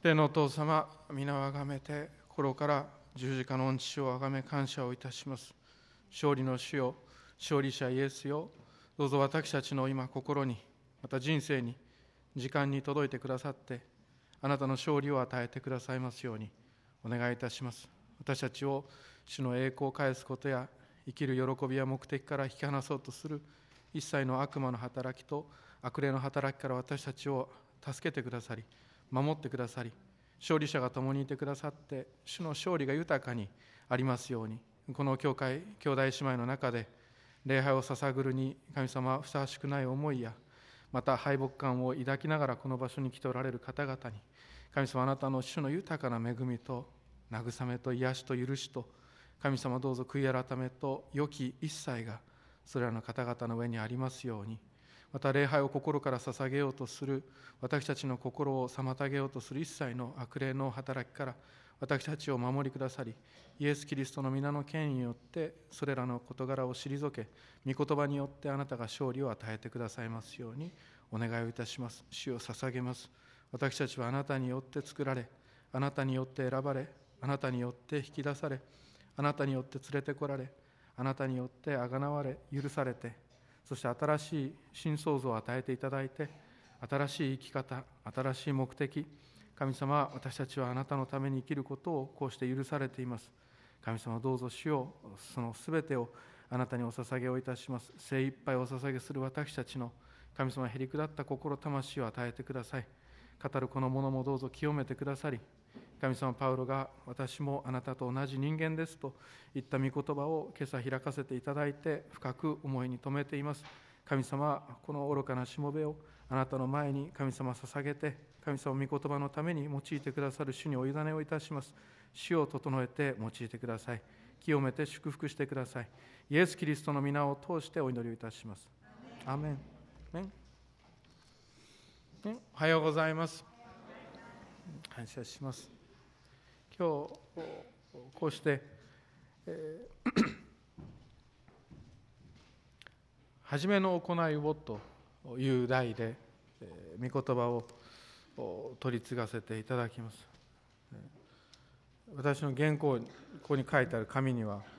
天のお父様、皆をあがめて、心から十字架の恩父をあがめ感謝をいたします。勝利の主よ、勝利者イエスよ、どうぞ私たちの今心に、また人生に、時間に届いてくださって、あなたの勝利を与えてくださいますようにお願いいたします。私たちを主の栄光を返すことや、生きる喜びや目的から引き離そうとする一切の悪魔の働きと悪霊の働きから私たちを助けてくださり、守ってくださり、勝利者が共にいてくださって、主の勝利が豊かにありますように、この教会、兄弟姉妹の中で、礼拝を捧ぐるに神様はふさわしくない思いや、また敗北感を抱きながらこの場所に来ておられる方々に、神様あなたの主の豊かな恵みと慰めと癒しと許しと、神様どうぞ悔い改めと良き一切がそれらの方々の上にありますように、また礼拝を心から捧げようとする私たちの心を妨げようとする一切の悪霊の働きから私たちを守りくださり、イエス・キリストの皆の権威によってそれらの事柄を退け、御言葉によってあなたが勝利を与えてくださいますようにお願いをいたします。主を捧げます。私たちはあなたによって作られ、あなたによって選ばれ、あなたによって引き出され、あなたによって連れてこられ、あなたによってあがなわれ、許されて、そして新しい新創造を与えていただいて、新しい生き方、新しい目的、神様、私たちはあなたのために生きることをこうして許されています。神様、どうぞ主よ、そのすべてをあなたにお捧げをいたします。精一杯お捧げする私たちの神様、へりくだった心、魂を与えてください。語るこのものもどうぞ清めてくださり、神様、パウロが私もあなたと同じ人間ですといった御言葉を今朝開かせていただいて、深く思いに留めています。神様、この愚かなしもべをあなたの前に神様捧げて、神様御言葉のために用いてくださる主にお委ねをいたします。主を整えて用いてください。清めて祝福してください。イエス・キリストの皆を通してお祈りをいたします。アーメン。おはようございます。感謝します。今日こうして、初めの行いをという題で、御言葉を取り継がせていただきます。私の原稿、ここに書いてある紙には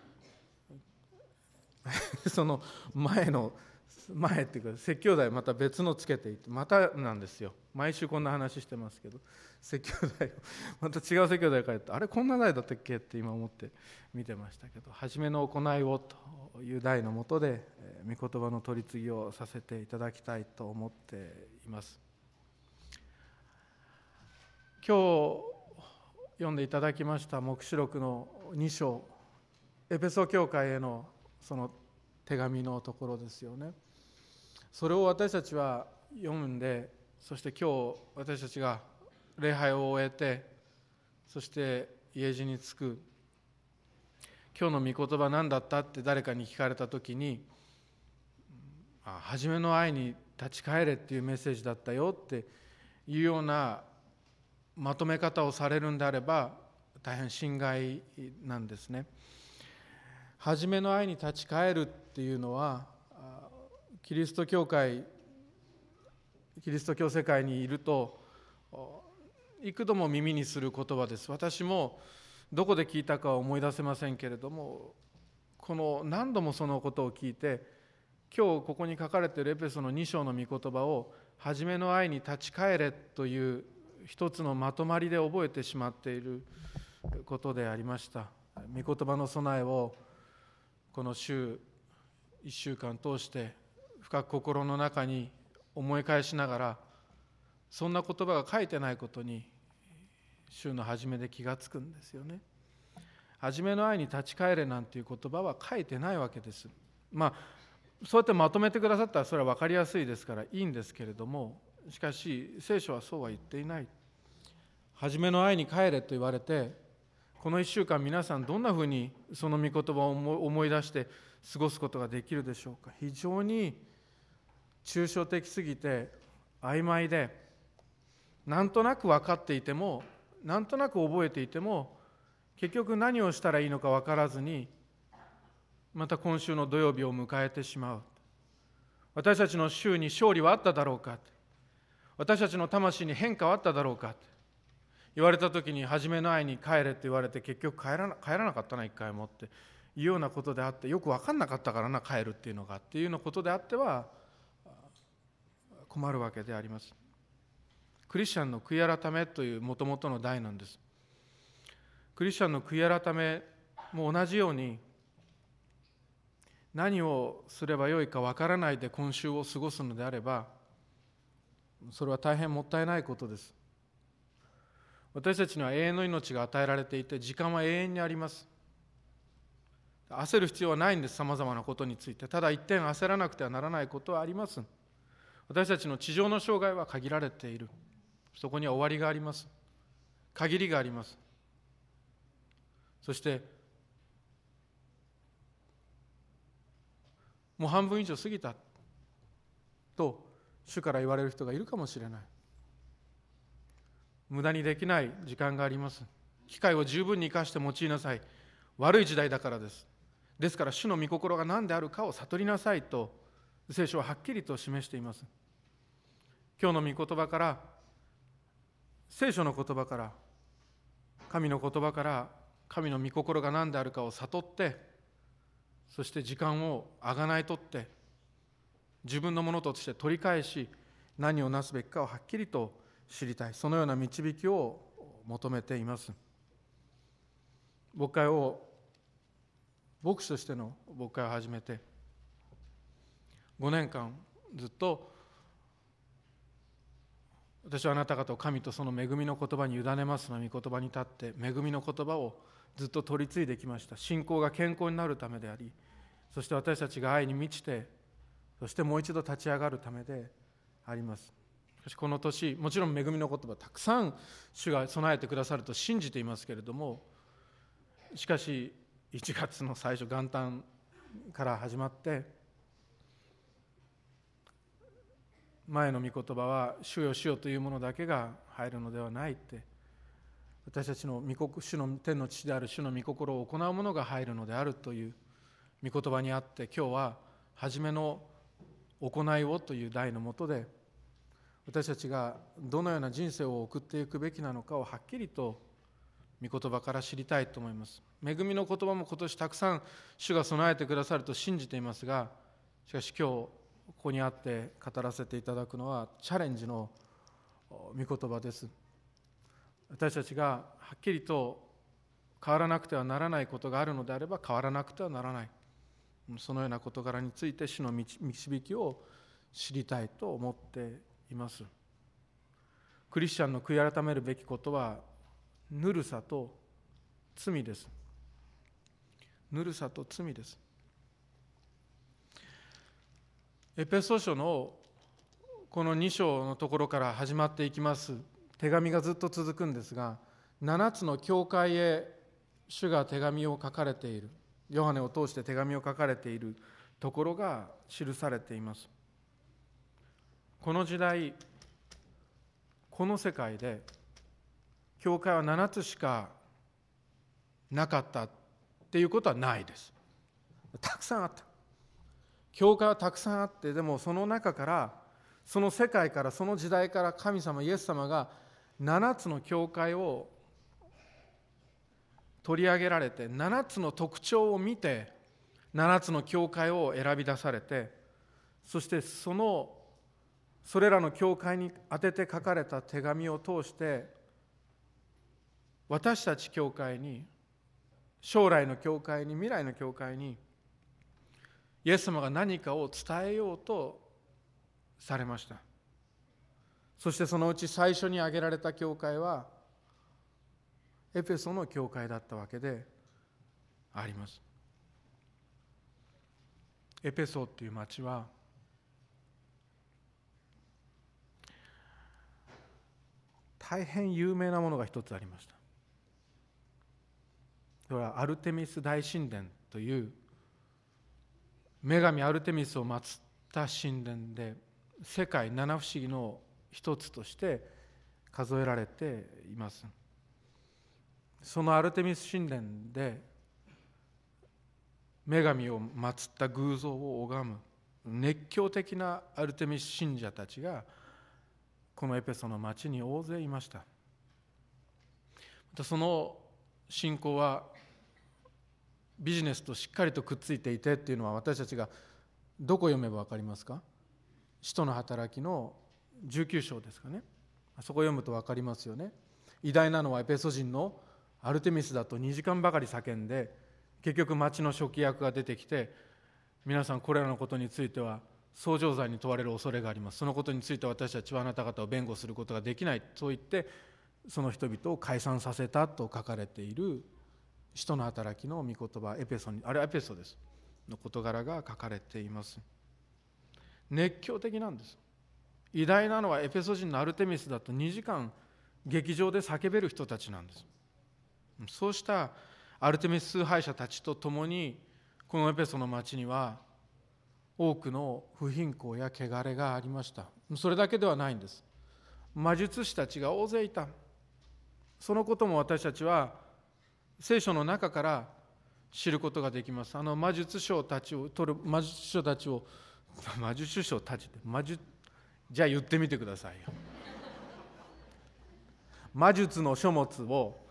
その前っていうか説教題また別のつけていて、またなんですよ。毎週こんな話してますけど、説教題をまた違う説教題書いて、あれこんな題だったっけって今思って見てましたけど、初めの行いをという題のもとで御言葉の取り次ぎをさせていただきたいと思っています。今日読んでいただきました黙示録の2章、エペソ教会へのその手紙のところですよね。それを私たちは読んで、そして今日私たちが礼拝を終えて、そして家路に着く、今日の御言葉何だったって誰かに聞かれたときに、初めの愛に立ち返れっていうメッセージだったよっていうようなまとめ方をされるんであれば大変心外なんですね。初めの愛に立ち返るっていうのは、キリスト教会、キリスト教世界にいると幾度も耳にする言葉です。私もどこで聞いたかは思い出せませんけれども、この何度もそのことを聞いて、今日ここに書かれているエペソの2章の御言葉を初めの愛に立ち返れという一つのまとまりで覚えてしまっていることでありました。御言葉の備えをこの週1週間通して深く心の中に思い返しながら、そんな言葉が書いてないことに週の初めで気がつくんですよね。初めの愛に立ち返れなんていう言葉は書いてないわけです。そうやってまとめてくださったらそれは分かりやすいですからいいんですけれども、しかし聖書はそうは言っていない。初めの愛に帰れと言われて、この1週間皆さんどんなふうにその御言葉を思い出して過ごすことができるでしょうか。非常に抽象的すぎて曖昧で、なんとなく分かっていても、なんとなく覚えていても、結局何をしたらいいのか分からずに、また今週の土曜日を迎えてしまう。私たちの週に勝利はあっただろうか、私たちの魂に変化はあっただろうか、 言われた時に初めの愛に帰れって言われて結局帰らなかったな一回もっていうようなことであって、よく分かんなかったからな帰るっていうのがっていうようなことであっては困るわけであります。クリスチャンの悔い改めというもともとの題なんです。クリスチャンの悔い改めも同じように、何をすればよいか分からないで今週を過ごすのであれば、それは大変もったいないことです。私たちには永遠の命が与えられていて、時間は永遠にあります。焦る必要はないんです、さまざまなことについて。ただ一点焦らなくてはならないことはあります。私たちの地上の生涯は限られている。そこには終わりがあります。限りがあります。そしてもう半分以上過ぎたと主から言われる人がいるかもしれない。無駄にできない時間があります。機会を十分に生かして用いなさい。悪い時代だからです。ですから主の御心が何であるかを悟りなさいと聖書ははっきりと示しています。今日の御言葉から、聖書の言葉から、神の言葉から神の御心が何であるかを悟って、そして時間をあがないとって自分のものとして取り返し、何をなすべきかをはっきりと知りたい、そのような導きを求めています。牧会を、牧師としての牧会を始めて5年間ずっと、私はあなた方を神とその恵みの言葉に委ねますの御言葉に立って、恵みの言葉をずっと取り継いできました。信仰が健康になるためであり、そして私たちが愛に満ちて、そしてもう一度立ち上がるためであります。しかしこの年、もちろん恵みの言葉たくさん主が備えてくださると信じていますけれども、しかし1月の最初、元旦から始まって前の御言葉は主よ主よというものだけが入るのではないって、私たちの主の天の父である主の御心を行うものが入るのであるという御言葉にあって、今日は初めの行いをという題のもとで、私たちがどのような人生を送っていくべきなのかをはっきりと御言葉から知りたいと思います。恵みの言葉も今年たくさん主が備えてくださると信じていますが、しかし今日ここにあって語らせていただくのはチャレンジの御言葉です。私たちがはっきりと変わらなくてはならないことがあるのであれば変わらなくてはならない、そのような事柄について主の導きを知りたいと思っています。クリスチャンの悔い改めるべきことはぬるさと罪です。ぬるさと罪です。エペソ書のこの2章のところから始まっていきます手紙がずっと続くんですが、7つの教会へ主が手紙を書かれている、ヨハネを通して手紙を書かれているところが記されています。この時代、この世界で教会は7つしかなかったっていうことはないです。たくさんあった。教会はたくさんあって、でもその中から、その世界から、その時代から神様イエス様が7つの教会を取り上げられて、7つの特徴を見て7つの教会を選び出されて、そしてそれらの教会に宛てて書かれた手紙を通して、私たち教会に、将来の教会に、未来の教会にイエス様が何かを伝えようとされました。そしてそのうち最初に挙げられた教会はエペソの教会だったわけであります。エペソという町は大変有名なものが一つありました。それはアルテミス大神殿という女神アルテミスを祀った神殿で、世界七不思議の一つとして数えられています。そのアルテミス神殿で女神を祀った偶像を拝む熱狂的なアルテミス信者たちがこのエペソの町に大勢いました。 その信仰はビジネスとしっかりとくっついていてっていうのは、私たちがどこ読めば分かりますか？使徒の働きの19章ですかね。そこを読むと分かりますよね。偉大なのはエペソ人のアルテミスだと2時間ばかり叫んで、結局町の書記役が出てきて、皆さんこれらのことについては創造罪に問われる恐れがあります、そのことについて私たちはあなた方を弁護することができない、そう言ってその人々を解散させたと書かれている使徒の働きの御言葉、エペソに、あれはエペソですの事柄が書かれています。熱狂的なんです。偉大なのはエペソ人のアルテミスだと2時間劇場で叫べる人たちなんです。そうしたアルテミス崇拝者たちと共に、このエペソの町には多くの不貧困や汚れがありました。それだけではないんです。魔術師たちが大勢いた。そのことも私たちは聖書の中から知ることができます。魔術師たちをじゃあ言ってみてくださいよ。魔術の書物を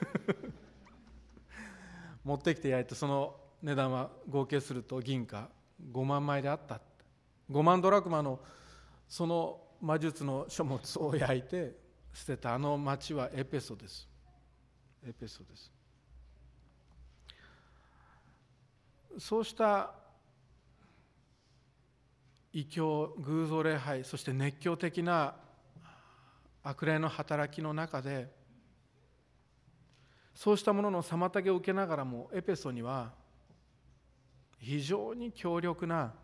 持ってきて焼いて、その値段は合計すると銀貨5万枚であった。5万ドラクマのその魔術の書物を焼いて捨てたあの町はエペソです。エペソです。そうした異教、偶像礼拝、そして熱狂的な悪霊の働きの中で、そうしたものの妨げを受けながらも、エペソには非常に強力な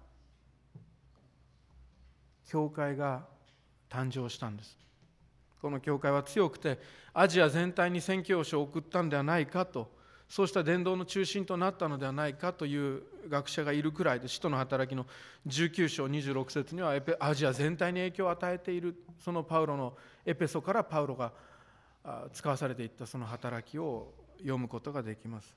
教会が誕生したんです。この教会は強くてアジア全体に宣教師を送ったんではないかと、そうした伝道の中心となったのではないかという学者がいるくらいで、使徒の働きの19章26節にはアジア全体に影響を与えている、そのパウロのエペソからパウロが使わされていったその働きを読むことができます。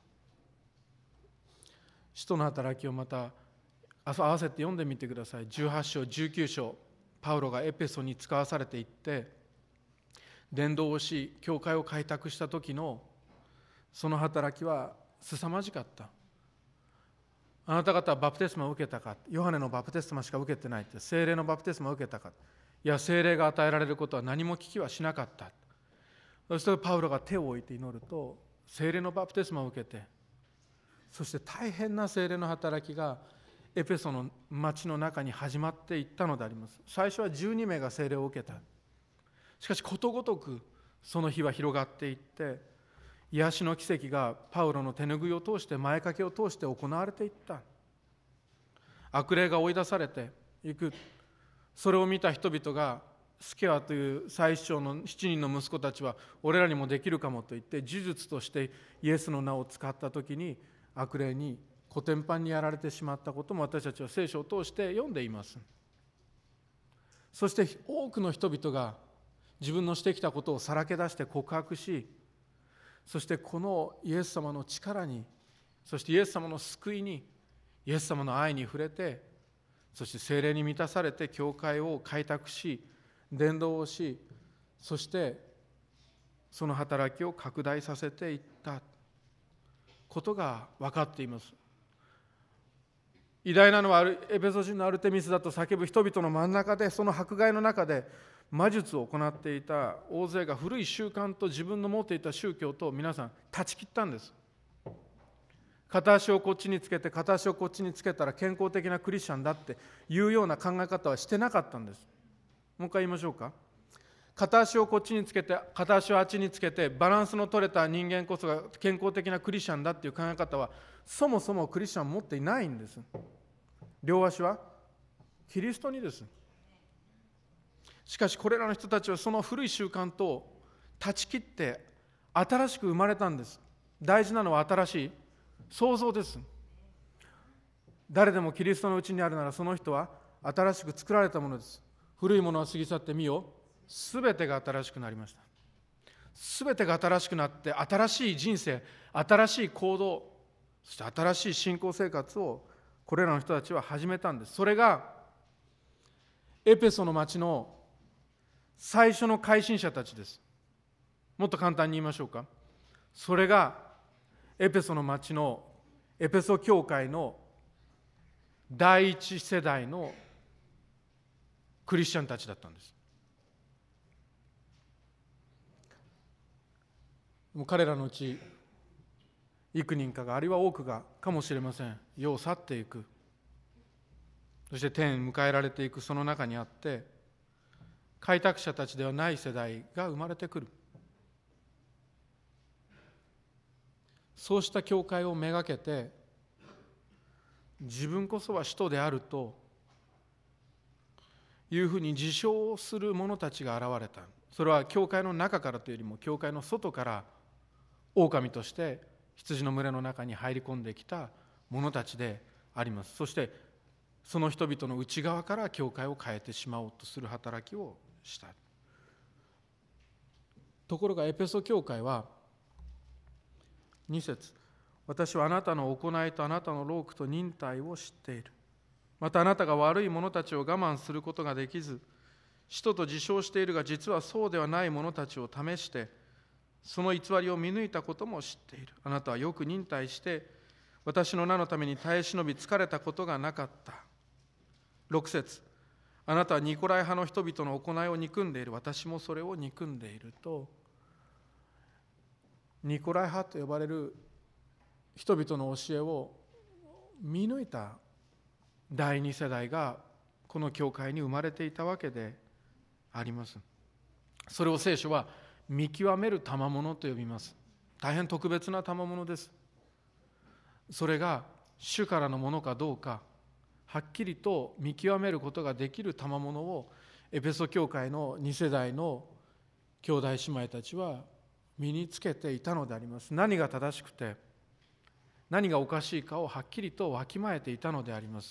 使徒の働きをまた合わせて読んでみてください。18章19章、パウロがエペソに使わされていって伝道をし、教会を開拓した時のその働きは凄まじかった。あなた方はバプテスマを受けたか、ヨハネのバプテスマしか受けてないって、聖霊のバプテスマを受けたか、いや聖霊が与えられることは何も聞きはしなかった。そしてパウロが手を置いて祈ると、聖霊のバプテスマを受けて、そして大変な聖霊の働きがエペソの町の中に始まっていったのであります。最初は12名が聖霊を受けた。しかしことごとくその日は広がっていって、癒しの奇跡がパウロの手拭いを通して、前掛けを通して行われていった。悪霊が追い出されていく。それを見た人々が、スケアという最首長の7人の息子たちは俺らにもできるかもと言って呪術としてイエスの名を使った時に、悪霊にコテンパンにやられてしまったことも私たちは聖書を通して読んでいます。そして多くの人々が自分のしてきたことをさらけ出して告白し、そしてこのイエス様の力に、そしてイエス様の救いに、イエス様の愛に触れて、そして聖霊に満たされて教会を開拓し、伝道をし、そしてその働きを拡大させていったことが分かっています。偉大なのはエペソ人のアルテミスだと叫ぶ人々の真ん中で、その迫害の中で魔術を行っていた大勢が古い習慣と自分の持っていた宗教と皆さん断ち切ったんです。片足をこっちにつけて片足をこっちにつけたら健康的なクリスチャンだっていうような考え方はしてなかったんです。もう一回言いましょうか。片足をこっちにつけて片足をあっちにつけてバランスの取れた人間こそが健康的なクリスチャンだっていう考え方はそもそもクリスチャン持っていないんです。両足はキリストにです。しかしこれらの人たちはその古い習慣と断ち切って新しく生まれたんです。大事なのは新しい創造です。誰でもキリストのうちにあるなら、その人は新しく作られたものです。古いものは過ぎ去ってみよ、すべてが新しくなりました。すべてが新しくなって、新しい人生、新しい行動、そして新しい信仰生活をこれらの人たちは始めたんです。それがエペソの町の最初の改信者たちです。もっと簡単に言いましょうか。 それがエペソの町のエペソ教会の第一世代のクリスチャンたちだったんです。もう彼らのうち幾人かが、あるいは多くがかもしれません、世を去っていく、そして天に迎えられていくその中にあって、開拓者たちではない世代が生まれてくる。そうした教会をめがけて、自分こそは使徒であるというふうに自称する者たちが現れた。それは教会の中からというよりも教会の外から狼として羊の群れの中に入り込んできた者たちであります。そしてその人々の内側から教会を変えてしまおうとする働きをした。ところがエペソ教会は2節、私はあなたの行いとあなたの労苦と忍耐を知っている。またあなたが悪い者たちを我慢することができず、使徒と自称しているが実はそうではない者たちを試して、その偽りを見抜いたことも知っている。あなたはよく忍耐して、私の名のために耐え忍び疲れたことがなかった。6節、あなたはニコライ派の人々の行いを憎んでいる。私もそれを憎んでいると。ニコライ派と呼ばれる人々の教えを見抜いた第二世代がこの教会に生まれていたわけであります。それを聖書は見極める賜物と呼びます。大変特別な賜物です。それが主からのものかどうかはっきりと見極めることができる賜物をエペソ教会の2世代の兄弟姉妹たちは身につけていたのであります。何が正しくて何がおかしいかをはっきりとわきまえていたのであります。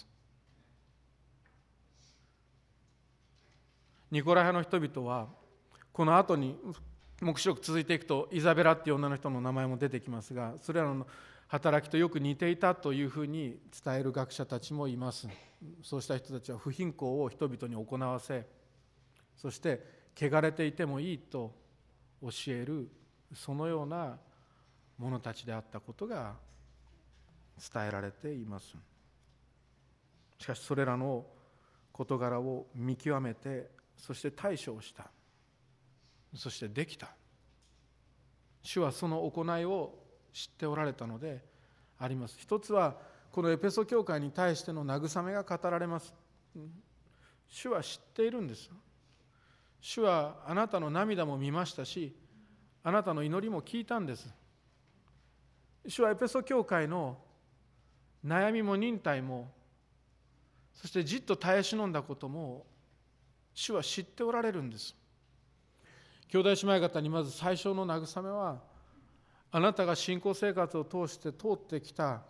ニコライ派の人々はこの後に黙示録続いていくとイザベラっていう女の人の名前も出てきますが、それらの働きとよく似ていたというふうに伝える学者たちもいます。そうした人たちは不貧困を人々に行わせ、そして汚れていてもいいと教える、そのような者たちであったことが伝えられています。しかしそれらの事柄を見極めて、そして対処をした、そしてできた。主はその行いを知っておられたのであります。一つはこのエペソ教会に対しての慰めが語られます。主は知っているんです。主はあなたの涙も見ましたし、あなたの祈りも聞いたんです。主はエペソ教会の悩みも忍耐も、そしてじっと耐え忍んだことも主は知っておられるんです。兄弟姉妹方にまず最初の慰めは、あなたが信仰生活を通して通ってきた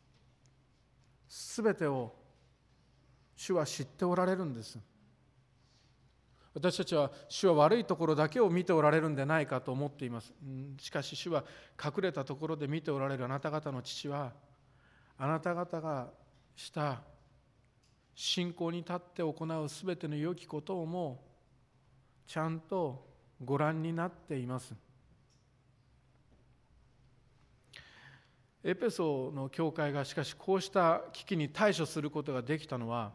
すべてを主は知っておられるんです。私たちは主は悪いところだけを見ておられるんでないかと思っています。しかし主は隠れたところで見ておられるあなた方の父は、あなた方がした信仰に立って行うすべての良きことをもちゃんとご覧になっています。エペソの教会がしかしこうした危機に対処することができたのは、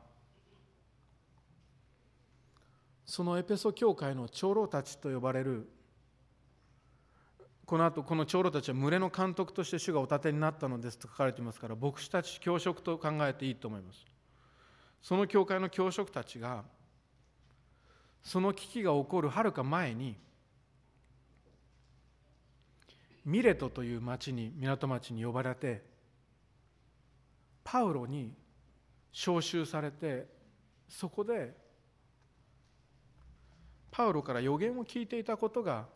そのエペソ教会の長老たちと呼ばれる、この後この長老たちは群れの監督として主がお立てになったのですと書かれていますから、牧師たち教職と考えていいと思います。その教会の教職たちがその危機が起こるはるか前にミレトという港町に呼ばれて、パウロに召集されて、そこでパウロから予言を聞いていたことが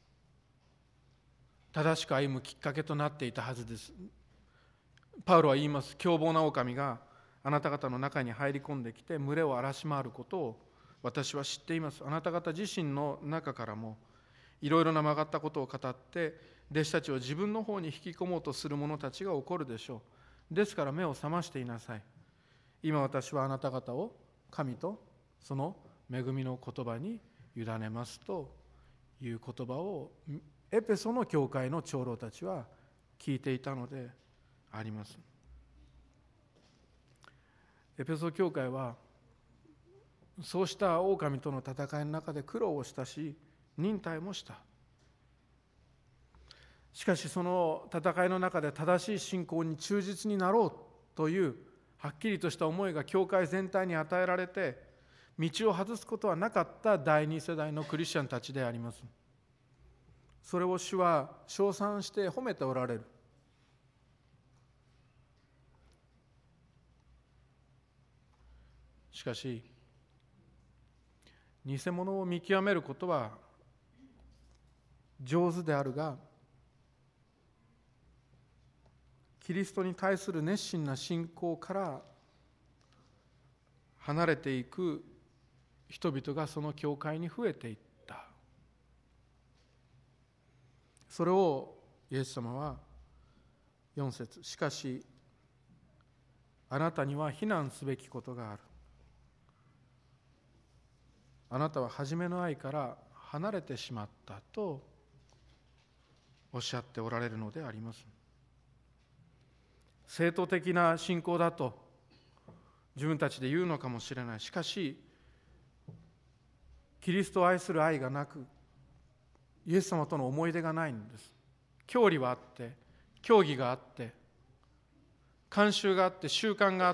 正しく歩むきっかけとなっていたはずです。パウロは言います。凶暴な狼があなた方の中に入り込んできて群れを荒らし回ることを私は知っています。あなた方自身の中からもいろいろな曲がったことを語って弟子たちを自分の方に引き込もうとする者たちが起こるでしょう。ですから目を覚ましていなさい。今私はあなた方を神とその恵みの言葉に委ねますという言葉をエペソの教会の長老たちは聞いていたのであります。エペソ教会はそうした狼との戦いの中で苦労をしたし、忍耐もした。しかしその戦いの中で正しい信仰に忠実になろうというはっきりとした思いが教会全体に与えられて、道を外すことはなかった第二世代のクリスチャンたちであります。それを主は称賛して褒めておられる。しかし偽物を見極めることは上手であるが、キリストに対する熱心な信仰から離れていく人々がその教会に増えていった。それをイエス様は4節、しかしあなたには非難すべきことがある。あなたは初めの愛から離れてしまったとおっしゃっておられるのであります。正当的な信仰だと自分たちで言うのかもしれない。しかしキリストを愛する愛がなく、イエス様との思い出がないんです。教理はあって、教義があって、慣習があって、習慣があって、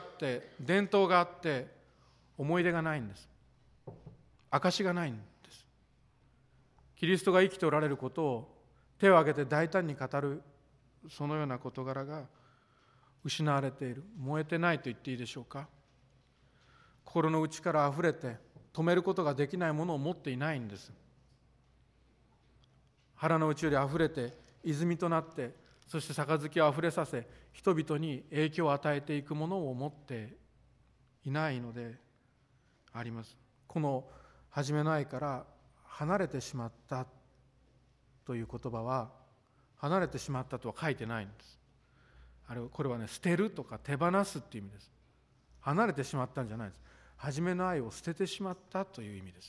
伝統があって、思い出がないんです。証がないんです。キリストが生きておられることを手を挙げて大胆に語る、そのような事柄が失われている。燃えてないと言っていいでしょうか。心の内からあふれて止めることができないものを持っていないんです。腹の内よりあふれて泉となって、そして杯をあふれさせ人々に影響を与えていくものを持っていないのであります。この初めの愛から離れてしまったという言葉は、離れてしまったとは書いてないんです。これはね、捨てるとか手放すっていう意味です。離れてしまったんじゃないです。初めの愛を捨ててしまったという意味です。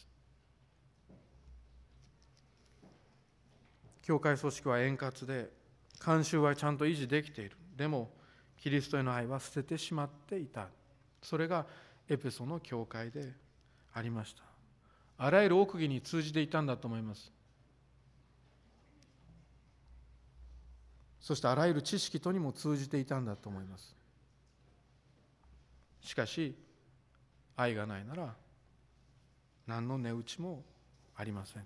教会組織は円滑で、慣習はちゃんと維持できている。でもキリストへの愛は捨ててしまっていた。それがエペソの教会でありました。あらゆる奥義に通じていたんだと思います。そしてあらゆる知識とにも通じていたんだと思います。しかし愛がないなら何の値打ちもありません。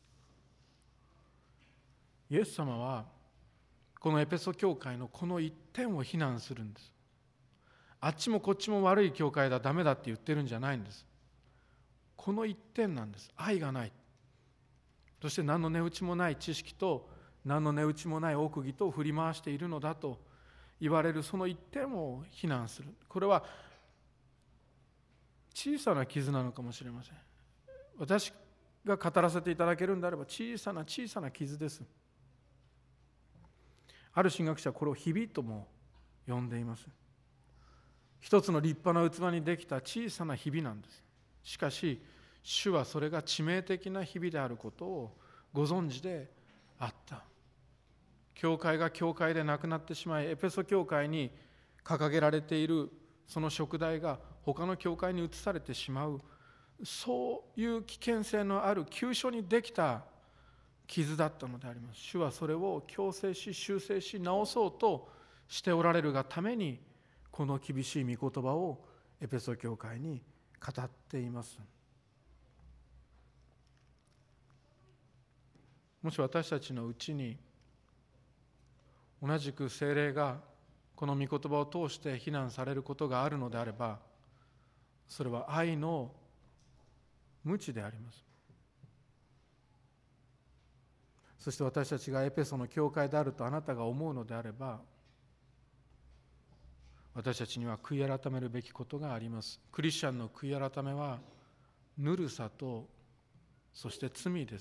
イエス様はこのエペソ教会のこの一点を非難するんです。あっちもこっちも悪い教会だ、ダメだって言ってるんじゃないんです。この一点なんです。愛がない。そして何の値打ちもない知識と何の値打ちもない奥義と振り回しているのだと言われるその一点を非難する。これは小さな傷なのかもしれません。私が語らせていただけるんであれば小さな傷です。ある神学者はこれをひびとも呼んでいます。一つの立派な器にできた小さなひびなんです。しかし主はそれが致命的なひびであることをご存知であった。教会が教会でなくなってしまい、エペソ教会に掲げられているその燭台が他の教会に移されてしまう、そういう危険性のある急所にできた傷だったのであります。主はそれを矯正し修正し直そうとしておられるがために、この厳しい御言葉をエペソ教会に語っています。もし私たちのうちに同じく聖霊がこの御言葉を通して非難されることがあるのであれば、それは愛の無知であります。そして私たちがエペソの教会であるとあなたが思うのであれば、私たちには悔い改めるべきことがあります。クリスチャンの悔い改めはぬるさとそして罪です。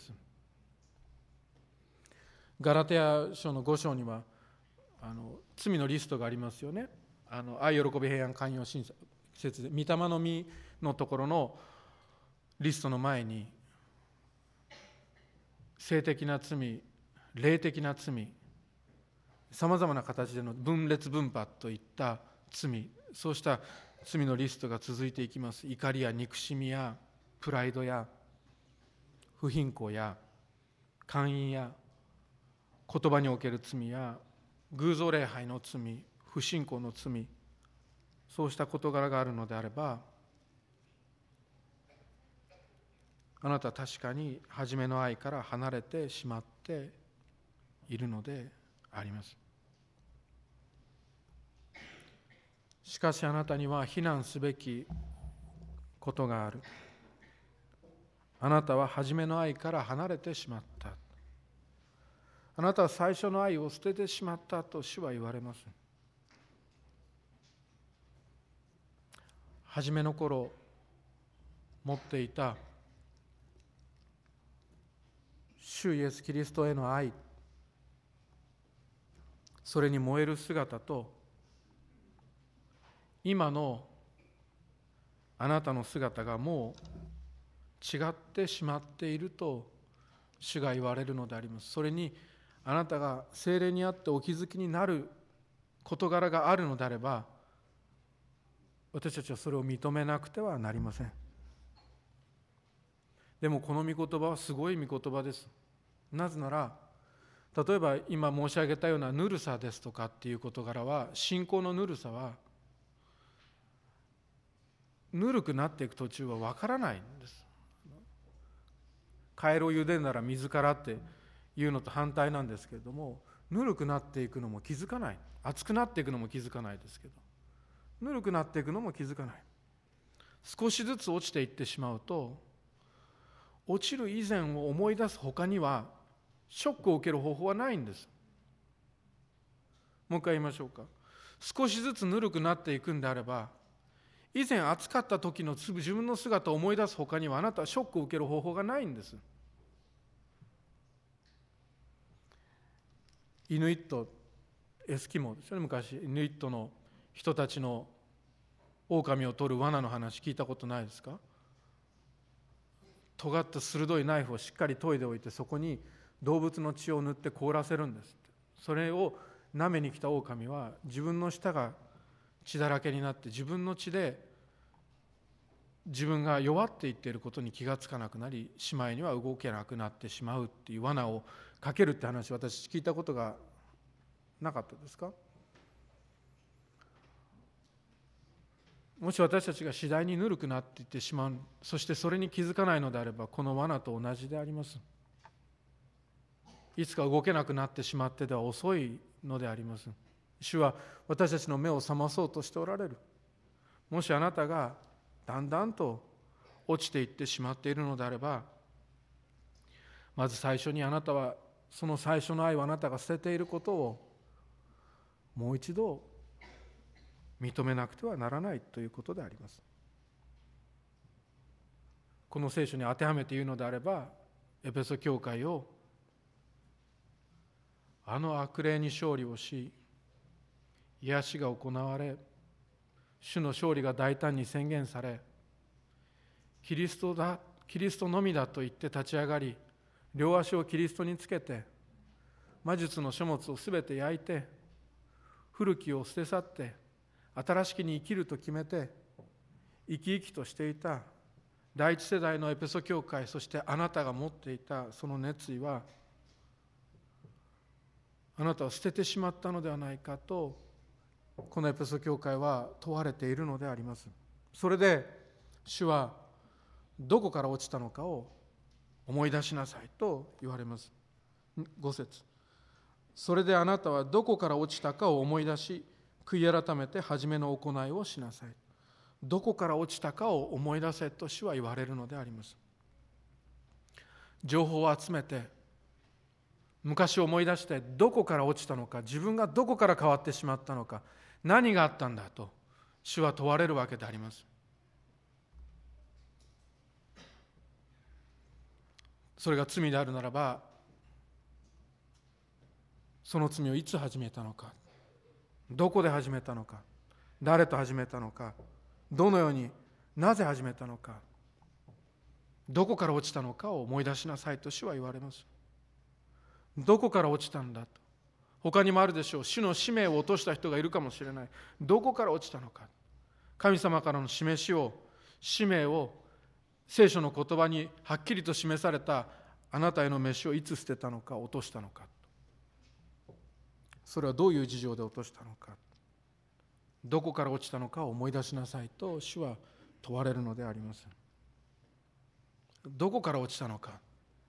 ガラテヤ書の5章には罪のリストがありますよね。愛、喜び、平安、寛容、親切で、御霊の実のところのリストの前に性的な罪、 霊的な罪、さまざまな形での分裂分派といった罪、そうした罪のリストが続いていきます。怒りや憎しみやプライドや不貧困や姦淫や言葉における罪や偶像礼拝の罪、不信仰の罪、そうした事柄があるのであれば、あなたは確かに初めの愛から離れてしまっているのであります。しかしあなたには非難すべきことがある。あなたは初めの愛から離れてしまった。あなたは最初の愛を捨ててしまったと主は言われます。初めの頃持っていた主イエス・キリストへの愛、それに燃える姿と、今のあなたの姿がもう違ってしまっていると主が言われるのであります。それにあなたが聖霊にあってお気づきになる事柄があるのであれば、私たちはそれを認めなくてはなりません。でもこの御言葉はすごい御言葉です。なぜなら、例えば今申し上げたようなぬるさですとかっていう事柄は、信仰のぬるさはぬるくなっていく途中は分からないんです。カエルを茹でるなら水からっていうのと反対なんですけれども、ぬるくなっていくのも気づかない、熱くなっていくのも気づかないですけど、ぬるくなっていくのも気づかない。少しずつ落ちていってしまうと、落ちる以前を思い出す他にはショックを受ける方法はないんです。もう一回言いましょうか。少しずつぬるくなっていくんであれば、以前暑かった時の自分の姿を思い出す他にはあなたはショックを受ける方法がないんです。イヌイット、エスキモーですよね。昔イヌイットの人たちの狼を取る罠の話聞いたことないですか？尖った鋭いナイフをしっかり研いでおいて、そこに動物の血を塗って凍らせるんです。それを舐めに来た狼は自分の舌が血だらけになって、自分の血で自分が弱っていっていることに気がつかなくなり、しまいには動けなくなってしまうっていう罠をかけるって話、私聞いたことがなかったですか？もし私たちが次第にぬるくなっていってしまう、そしてそれに気づかないのであれば、この罠と同じであります。いつか動けなくなってしまってでは遅いのであります。主は私たちの目を覚まそうとしておられる。もしあなたがだんだんと落ちていってしまっているのであれば、まず最初にあなたはその最初の愛をあなたが捨てていることをもう一度認めなくてはならないということであります。この聖書に当てはめて言うのであれば、エペソ教会をあの悪霊に勝利をし、癒しが行われ、主の勝利が大胆に宣言され、キリストだ、キリストのみだと言って立ち上がり、両足をキリストにつけて、魔術の書物をすべて焼いて、古きを捨て去って新しきに生きると決めて生き生きとしていた第一世代のエペソ教会、そしてあなたが持っていたその熱意は、あなたを捨ててしまったのではないかと、このエペソ教会は問われているのであります。それで主はどこから落ちたのかを思い出しなさいと言われます。5節、それであなたはどこから落ちたかを思い出し、悔い改めて初めの行いをしなさい。どこから落ちたかを思い出せと主は言われるのであります。情報を集めて、昔を思い出して、どこから落ちたのか、自分がどこから変わってしまったのか、何があったんだと主は問われるわけであります。それが罪であるならば、その罪をいつ始めたのか、どこで始めたのか、誰と始めたのか、どのように、なぜ始めたのか、どこから落ちたのかを思い出しなさいと主は言われます。 どこから落ちたんだと。他にもあるでしょう。主の使命を落とした人がいるかもしれない。どこから落ちたのか。神様からの示しを、使命を、聖書の言葉にはっきりと示されたあなたへの召しをいつ捨てたのか、落としたのか。それはどういう事情で落としたのか。どこから落ちたのかを思い出しなさいと主は問われるのであります。どこから落ちたのか。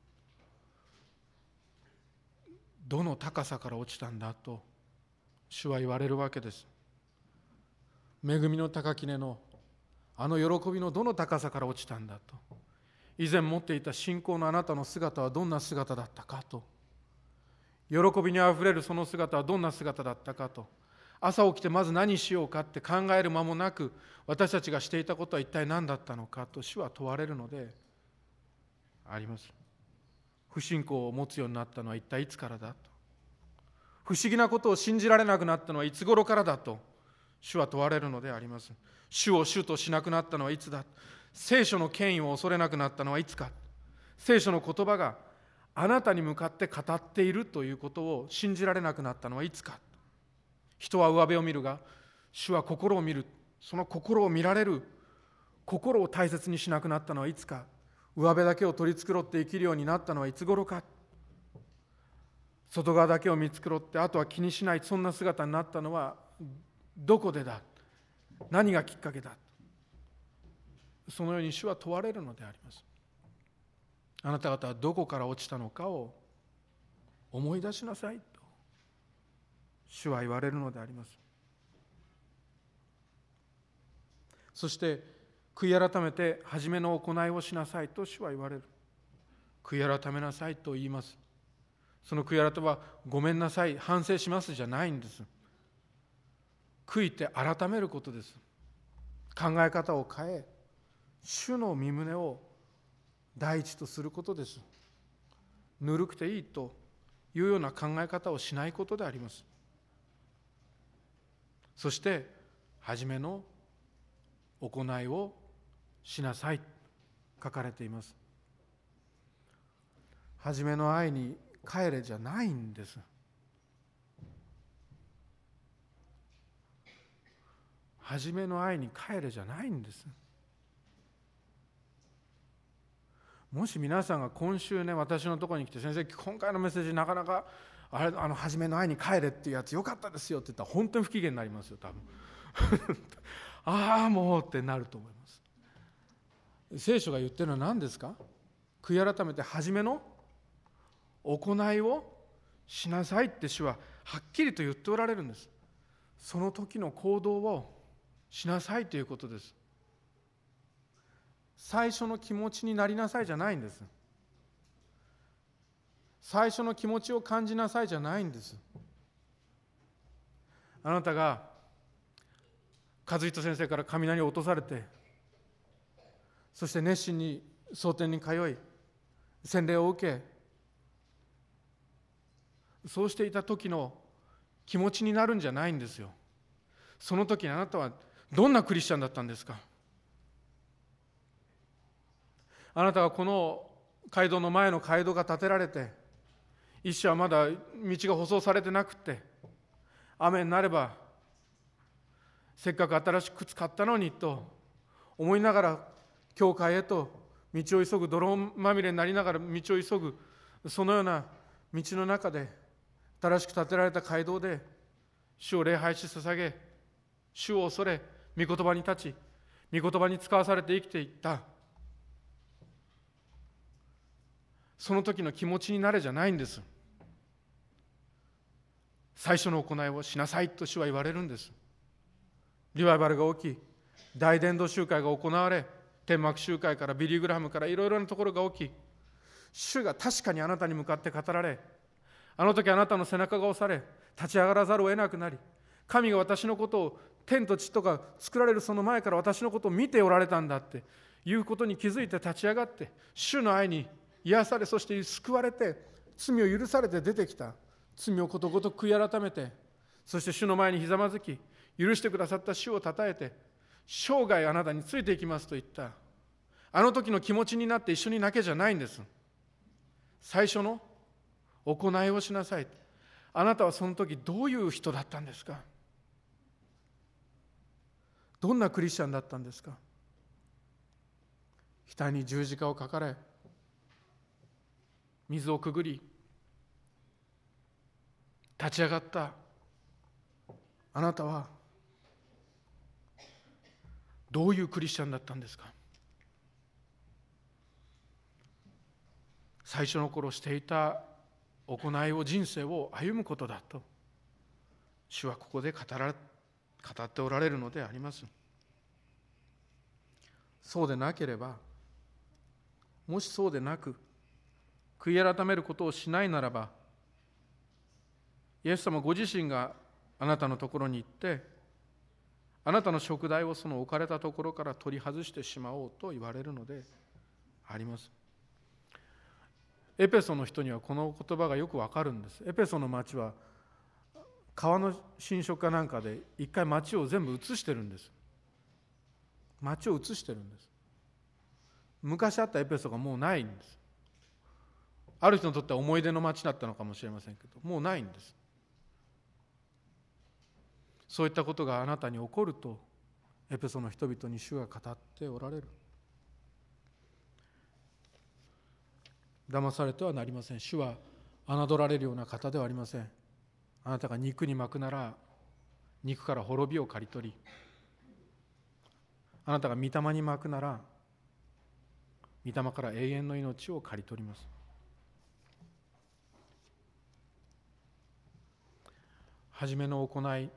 どの高さから落ちたんだと主は言われるわけです。恵みの高き根のあの喜びのどの高さから落ちたんだと。以前持っていた信仰のあなたの姿はどんな姿だったかと。喜びにあふれるその姿はどんな姿だったかと。朝起きてまず何しようかって考える間もなく、私たちがしていたことは一体何だったのかと主は問われるのであります。不信仰を持つようになったのは一体いつからだと。不思議なことを信じられなくなったのはいつ頃からだと主は問われるのであります。主を主としなくなったのはいつだ。聖書の権威を恐れなくなったのはいつか。聖書の言葉があなたに向かって語っているということを信じられなくなったのはいつか。人は上辺を見るが主は心を見る。その心を見られる心を大切にしなくなったのはいつか。上辺だけを取り繕って生きるようになったのはいつ頃か。外側だけを見繕ってあとは気にしない、そんな姿になったのはどこでだ。何がきっかけだ。そのように主は問われるのであります。あなた方はどこから落ちたのかを思い出しなさいと主は言われるのであります。そして悔い改めて初めの行いをしなさいと主は言われる。悔い改めなさいと言います。その悔い改めはごめんなさい、反省しますじゃないんです。悔いて改めることです。考え方を変え、主の御胸を第一とすることです。ぬるくていいというような考え方をしないことであります。そして初めの行いをしなさい書かれています。初めの愛に帰れじゃないんです。初めの愛に帰れじゃないんです。もし皆さんが今週ね、私のところに来て、先生今回のメッセージなかなか初めの愛に帰れっていうやつよかったですよって言ったら本当に不機嫌になりますよ多分ああもうってなると思います。聖書が言ってるのは何ですか。悔い改めて初めの行いをしなさいって主ははっきりと言っておられるんです。その時の行動をしなさいということです。最初の気持ちになりなさいじゃないんです。最初の気持ちを感じなさいじゃないんです。あなたが和人先生から雷を落とされて、そして熱心に蒼天に通い洗礼を受け、そうしていた時の気持ちになるんじゃないんですよ。その時にあなたはどんなクリスチャンだったんですか。あなたはこの街道の前の街道が建てられて、一社はまだ道が舗装されてなくて、雨になればせっかく新しく靴買ったのにと思いながら教会へと道を急ぐ、泥まみれになりながら道を急ぐ、そのような道の中で新しく建てられた街道で主を礼拝し捧げ、主を恐れ御言葉に立ち、御言葉に使わされて生きていった。その時の気持ちになれじゃないんです。最初の行いをしなさいと主は言われるんです。リバイバルが起き、大伝道集会が行われ、天幕集会からビリー・グラハムからいろいろなところが起き、主が確かにあなたに向かって語られ、あの時あなたの背中が押され、立ち上がらざるを得なくなり、神が私のことを天と地とか作られるその前から私のことを見ておられたんだっていうことに気づいて立ち上がって、主の愛に癒され、そして救われて、罪を許されて出てきた。罪をことごとく悔い改めて、そして主の前にひざまずき、許してくださった主をたたえて、生涯あなたについていきますと言った。あの時の気持ちになって一緒に泣けじゃないんです。最初の行いをしなさい。あなたはその時どういう人だったんですか？どんなクリスチャンだったんですか？額に十字架をかかれ、水をくぐり、立ち上がったあなたはどういうクリスチャンだったんですか？最初の頃していた行いを、人生を歩むことだと主はここで語っておられるのであります。そうでなければ、もしそうでなく悔い改めることをしないならば、イエス様ご自身があなたのところに行って、あなたの食材をその置かれたところから取り外してしまおうと言われるのであります。エペソの人にはこの言葉がよくわかるんです。エペソの町は川の浸食かなんかで一回町を全部移してるんです。町を移してるんです。昔あったエペソがもうないんです。ある人にとっては思い出の町だったのかもしれませんけど、もうないんです。そういったことがあなたに起こると、エペソの人々に主が語っておられる。騙されてはなりません。主は侮られるような方ではありません。あなたが肉に巻くなら、肉から滅びを刈り取り、あなたが御霊に巻くなら、御霊から永遠の命を刈り取ります。初めの行い、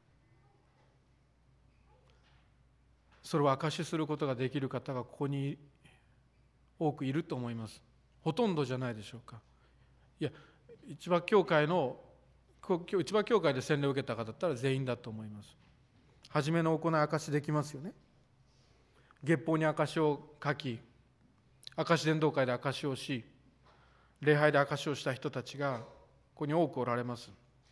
それを証しすることができる方がここに多くいると思います。ほとんどじゃないでしょうか。いや、市場教会で洗礼を受けた方だったら全員だと思います。初めの行い、証しできますよね。月報に証しを書き、証し伝道会で証しをし、礼拝で証しをした人たちがここに多くおられます。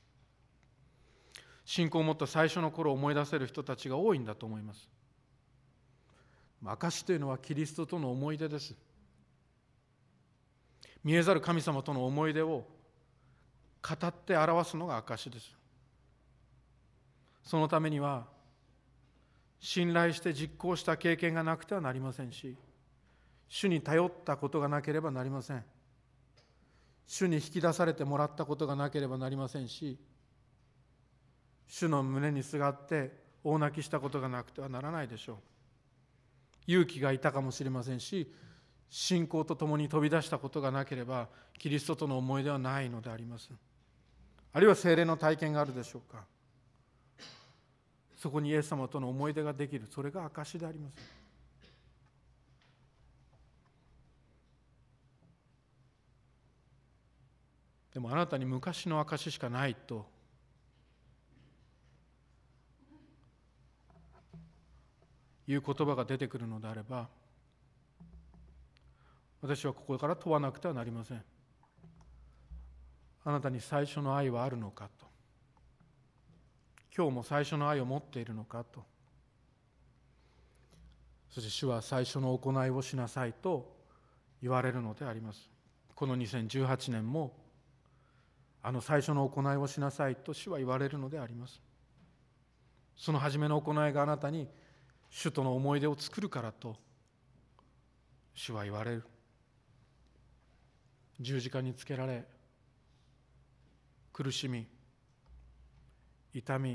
信仰を持った最初の頃を思い出せる人たちが多いんだと思います。証しというのはキリストとの思い出です。見えざる神様との思い出を語って表すのが証しです。そのためには信頼して実行した経験がなくてはなりませんし、主に頼ったことがなければなりません。主に引き出されてもらったことがなければなりませんし、主の胸にすがって大泣きしたことがなくてはならないでしょう。勇気がいたかもしれませんし、信仰とともに飛び出したことがなければキリストとの思い出はないのであります。あるいは聖霊の体験があるでしょうか。そこにイエス様との思い出ができる、それが証であります。でもあなたに昔の証しかないという言葉が出てくるのであれば、私はここから問わなくてはなりません。あなたに最初の愛はあるのかと、今日も最初の愛を持っているのかと。そして主は最初の行いをしなさいと言われるのであります。この2018年も最初の行いをしなさいと主は言われるのであります。その初めの行いがあなたに主との思い出を作るからと主は言われる。十字架につけられ、苦しみ、痛み、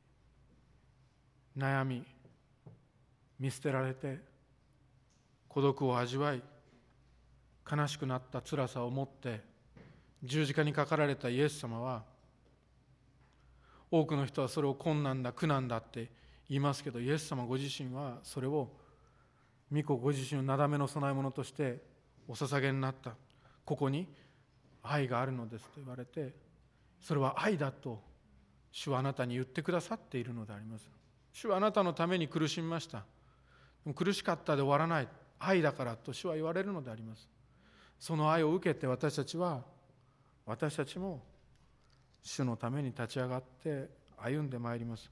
悩み、見捨てられて孤独を味わい、悲しくなった辛さを持って十字架にかかられたイエス様は、多くの人はそれを困難だ、苦難だって言いますけど、イエス様ご自身はそれを御子ご自身のなだめの供え物としてお捧げになった。ここに愛があるのですと言われて、それは愛だと主はあなたに言ってくださっているのであります。主はあなたのために苦しみました。でも苦しかったで終わらない、愛だからと主は言われるのであります。その愛を受けて私たちも主のために立ち上がって歩んでまいります。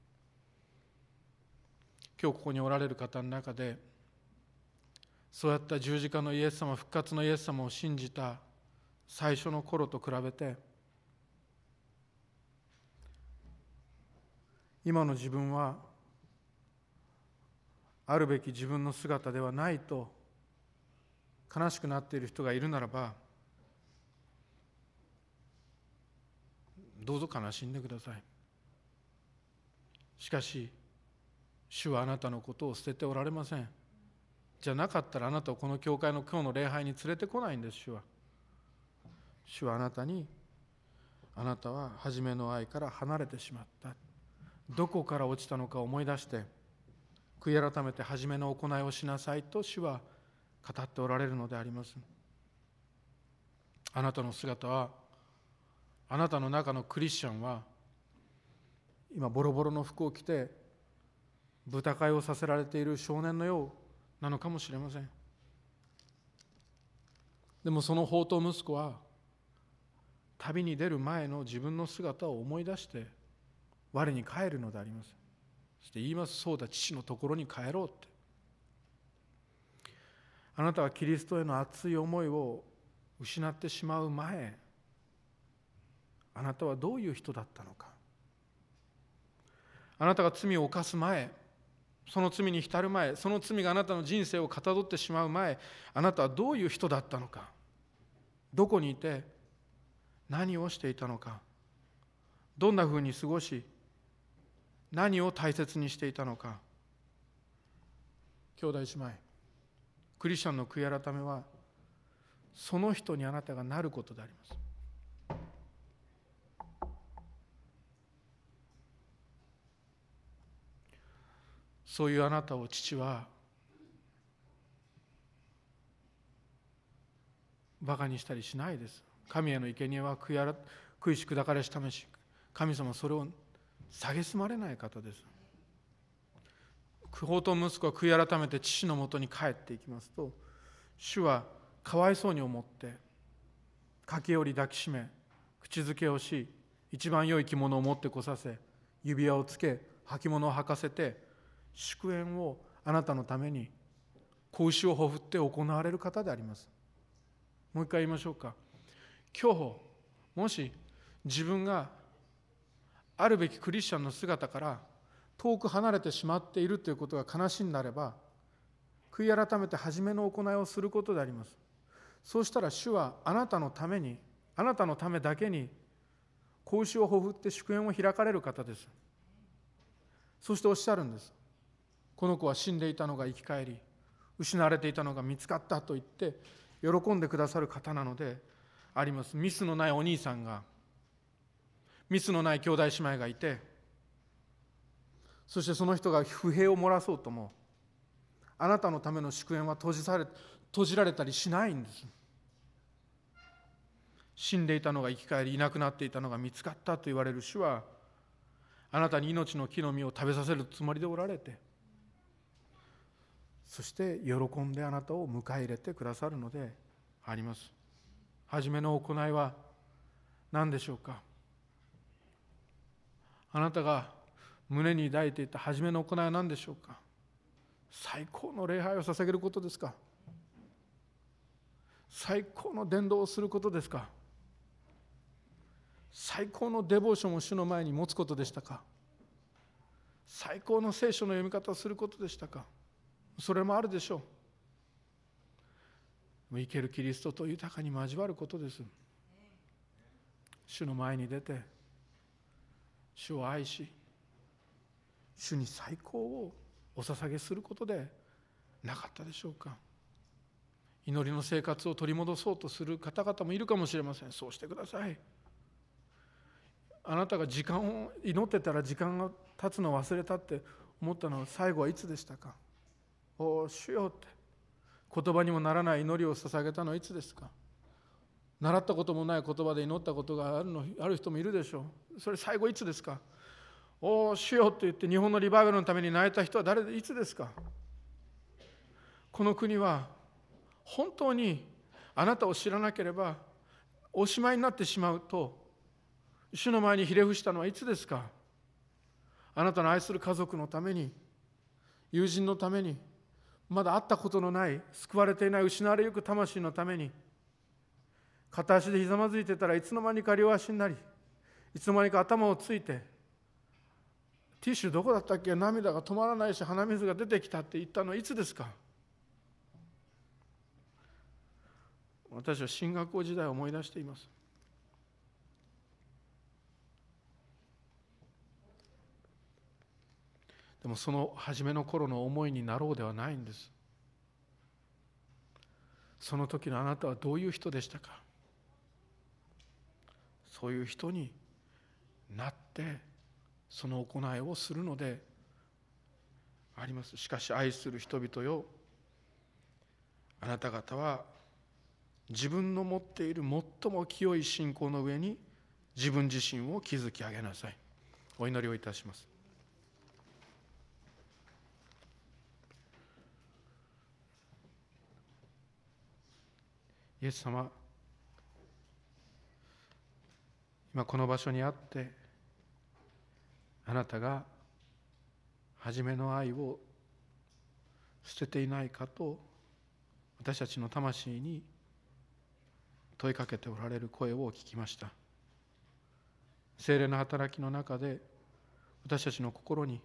今日ここにおられる方の中で、そうやった十字架のイエス様、復活のイエス様を信じた最初の頃と比べて、今の自分はあるべき自分の姿ではないと悲しくなっている人がいるならば、どうぞ悲しんでください。しかし主はあなたのことを捨てておられません。じゃなかったらあなたをこの教会の今日の礼拝に連れてこないんです。主はあなたに、あなたは初めの愛から離れてしまった、どこから落ちたのか思い出して悔い改めて初めの行いをしなさいと主は語っておられるのであります。あなたの姿は、あなたの中のクリスチャンは今ボロボロの服を着て豚飼いをさせられている少年のようなのかもしれません。でもその放蕩息子は旅に出る前の自分の姿を思い出して我に帰るのであります。そして言います。そうだ、父のところに帰ろうって。あなたはキリストへの熱い思いを失ってしまう前、あなたはどういう人だったのか。あなたが罪を犯す前、その罪に浸る前、その罪があなたの人生をかたどってしまう前、あなたはどういう人だったのか。どこにいて何をしていたのか。どんなふうに過ごし、何を大切にしていたのか。兄弟姉妹、クリスチャンの悔い改めはその人にあなたがなることであります。そういうあなたを父はバカにしたりしないです。神への生贄は悔いし砕かれしためし、神様はそれを蔑まれない方です。放蕩息子は悔い改めて父のもとに帰っていきますと、主はかわいそうに思って駆け寄り抱きしめ、口づけをし、一番良い着物を持ってこさせ、指輪をつけ、履物を履かせて、祝宴をあなたのために子牛をほふって行われる方であります。もう一回言いましょうか。今日もし自分があるべきクリスチャンの姿から遠く離れてしまっているということが悲しいんであれば、悔い改めて初めの行いをすることであります。そうしたら主はあなたのために、あなたのためだけに子牛をほふって祝宴を開かれる方です。そしておっしゃるんです。この子は死んでいたのが生き返り、失われていたのが見つかったと言って喜んでくださる方なのであります。ミスのないお兄さんが、ミスのない兄弟姉妹がいて、そしてその人が不平を漏らそうとも、あなたのための祝宴は閉じられたりしないんです。死んでいたのが生き返り、いなくなっていたのが見つかったと言われる主は、あなたに命の木の実を食べさせるつもりでおられて、そして喜んであなたを迎え入れてくださるのであります。初めの行いは何でしょうか。あなたが胸に抱いていた初めの行いは何でしょうか。最高の礼拝を捧げることですか。最高の伝道をすることですか。最高のデボーションを主の前に持つことでしたか。最高の聖書の読み方をすることでしたか。それもあるでしょう。生けるキリストと豊かに交わることです。主の前に出て主を愛し、主に最高をお捧げすることでなかったでしょうか。祈りの生活を取り戻そうとする方々もいるかもしれません。そうしてください。あなたが時間を祈ってたら時間が経つのを忘れたって思ったのは最後はいつでしたか。お主よって言葉にもならない祈りを捧げたのはいつですか。習ったこともない言葉で祈ったことがある人もいるでしょう。それ最後いつですか。お主よって言って日本のリバイバルのために泣いた人はいつですか。この国は本当にあなたを知らなければおしまいになってしまうと主の前にひれ伏したのはいつですか。あなたの愛する家族のために、友人のために、まだ会ったことのない、救われていない失われゆく魂のために、 片足でひざまずいてたらいつの間にか両足になり、いつの間にか頭をついて、ティッシュどこだったっけ、涙が止まらないし鼻水が出てきたって言ったのはいつですか。私は進学校時代を思い出しています。でもその初めの頃の思いになろうではないんです。その時のあなたはどういう人でしたか。そういう人になってその行いをするのであります。しかし愛する人々よ、あなた方は自分の持っている最も清い信仰の上に自分自身を築き上げなさい。お祈りをいたします。イエス様、今この場所にあってあなたが初めの愛を捨てていないかと私たちの魂に問いかけておられる声を聞きました。聖霊の働きの中で私たちの心に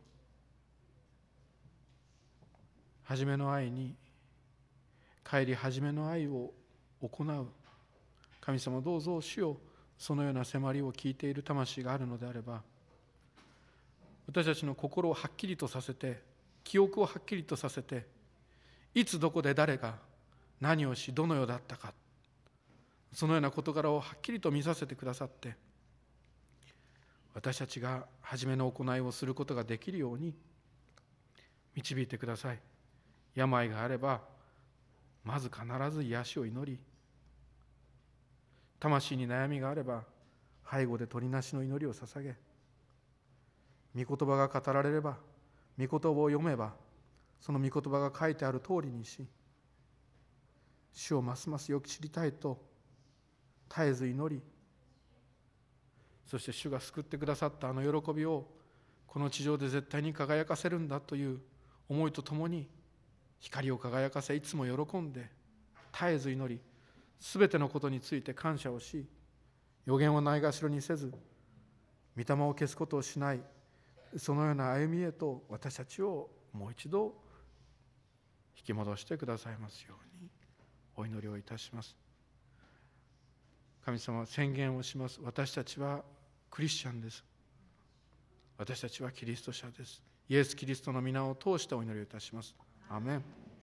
初めの愛に帰り初めの愛を行う神様、どうぞ主よ、そのような迫りを聞いている魂があるのであれば、私たちの心をはっきりとさせて、記憶をはっきりとさせて、いつどこで誰が何をしどのようだったか、そのような事柄をはっきりと見させてくださって、私たちが初めの行いをすることができるように導いてください。病があればまず必ず癒しを祈り、魂に悩みがあれば背後で取りなしの祈りを捧げ、御言葉が語られれば、御言葉を読めばその御言葉が書いてある通りにし、主をますますよく知りたいと絶えず祈り、そして主が救ってくださったあの喜びをこの地上で絶対に輝かせるんだという思いとともに、光を輝かせいつも喜んで絶えず祈り、すべてのことについて感謝をし、予言をないがしろにせず御霊を消すことをしない、そのような歩みへと私たちをもう一度引き戻してくださいますようにお祈りをいたします。神様は宣言をします。私たちはクリスチャンです。私たちはキリスト者です。イエス・キリストの皆を通してお祈りをいたします。アーメン。